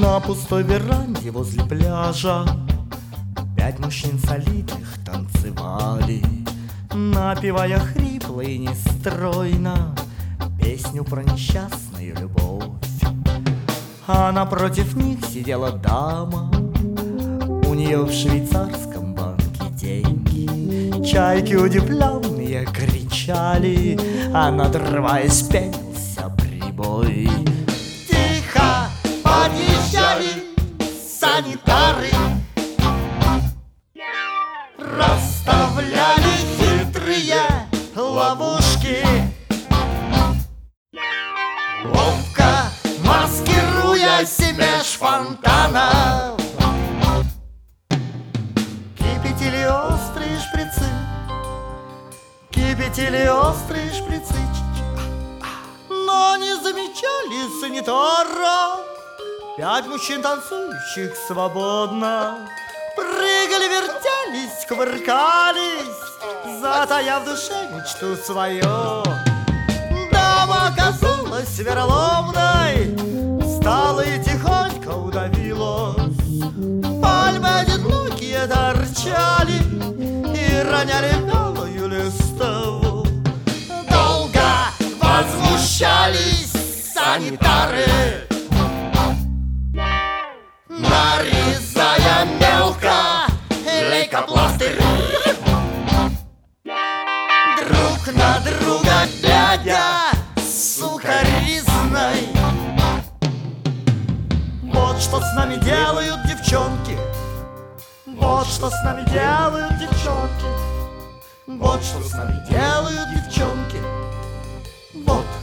На пустой веранде возле пляжа 5 мужчин солидных танцевали, напевая хрипло и нестройно песню про несчастную любовь. А напротив них сидела дама, у нее в швейцарском банке деньги. Чайки удивленные кричали, а надрываясь пенился прибой. Тихо подъезжали санитары, расставляли хитрые ловушки, ловко маскируясь меж фонтанов. Кипятили острые шприцы, кипятили острые шприцы, но не замечали санитара. 5 мужчин, танцующих свободно, прыгали, вертелись, кувыркались, затая в душе мечту свою. Дама оказалась вероломной, встала и тихонько удавилась. Пальмы одинокие торчали и роняли белую листву. Долго возмущались санитары, нарезая мелко лейкопластырь, друг на друга глядя сукоризной. Вот что с нами делают девчонки, вот что с нами делают девчонки, вот что с нами делают девчонки, вот.